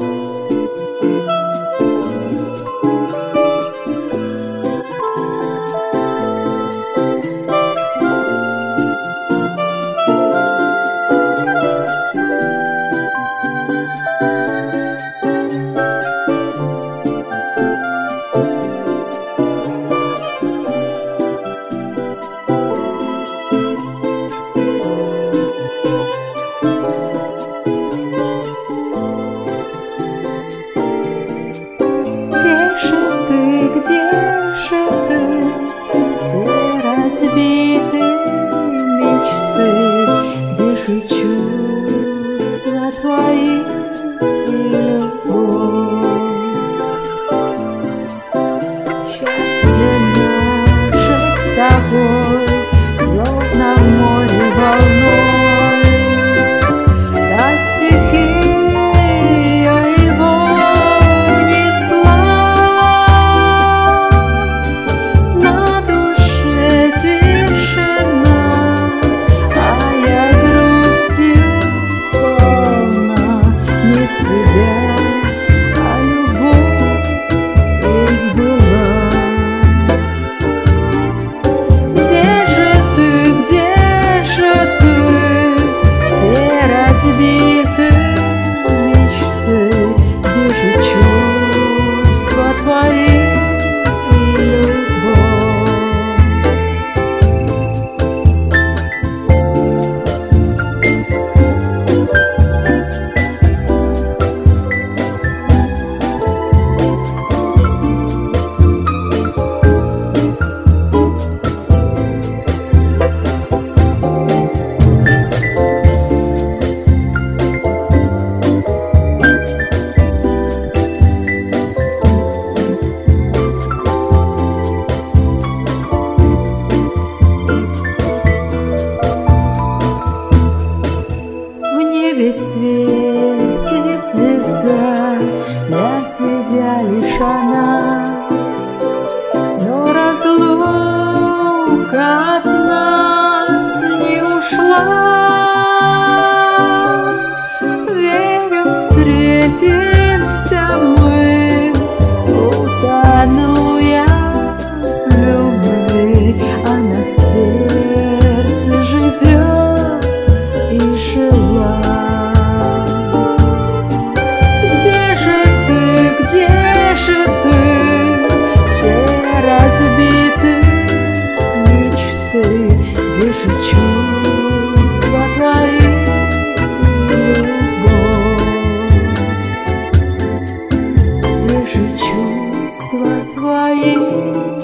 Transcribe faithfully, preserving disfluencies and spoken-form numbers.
Разбиты мечты, где же чувства твои и любовь? Счастье наше с тобой, словно в море волной, да стихия его унесла. На душе тишина, а я грустью полна. Нет тебя, а любовь ведь была. Где же ты, где же ты, все разбиты мечты, где же чувства твои и любовь? Светит звезда, для тебя лишь она, но разлука от нас не ушла. Верю, встретимся мы, утону я в любви, она в сердце живет и жила. Где же ты, все разбиты мечты, где же чувства твои и любовь? Где же чувства твои?